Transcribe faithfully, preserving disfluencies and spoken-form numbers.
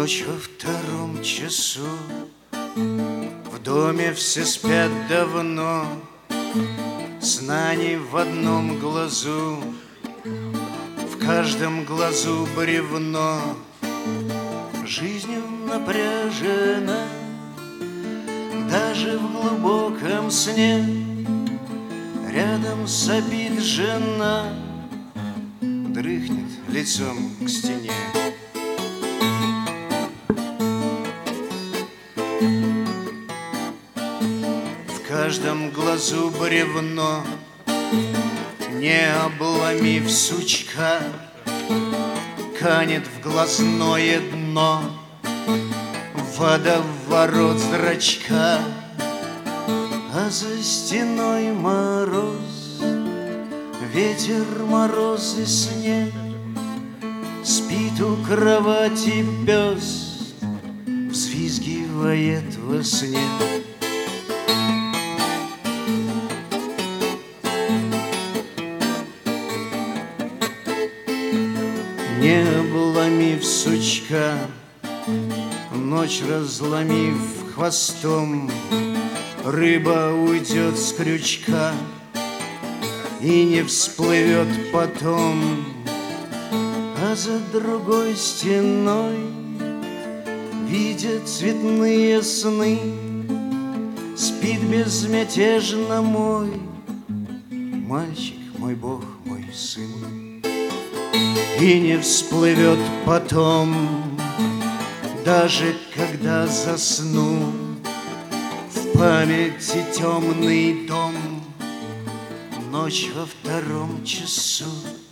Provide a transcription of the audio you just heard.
Ночь во втором часу, в доме все спят давно, сна не в одном глазу, в каждом глазу бревно. Жизнью напряжена, даже в глубоком сне. Рядом сопит жена, дрыхнет лицом к стене. В каждом глазу бревно, не обломив сучка, канет в глазное дно водоворот зрачка. А за стеной мороз, ветер, мороз и снег. Спит у кровати пес, взвизгивает во сне. Не обломив сучка, ночь разломив хвостом, рыба уйдет с крючка и не всплывет потом. А за другой стеной видят цветные сны, спит безмятежно мой мальчик, мой Бог, мой сын. И не всплывет потом, даже когда засну. В памяти темный дом, ночь во втором часу.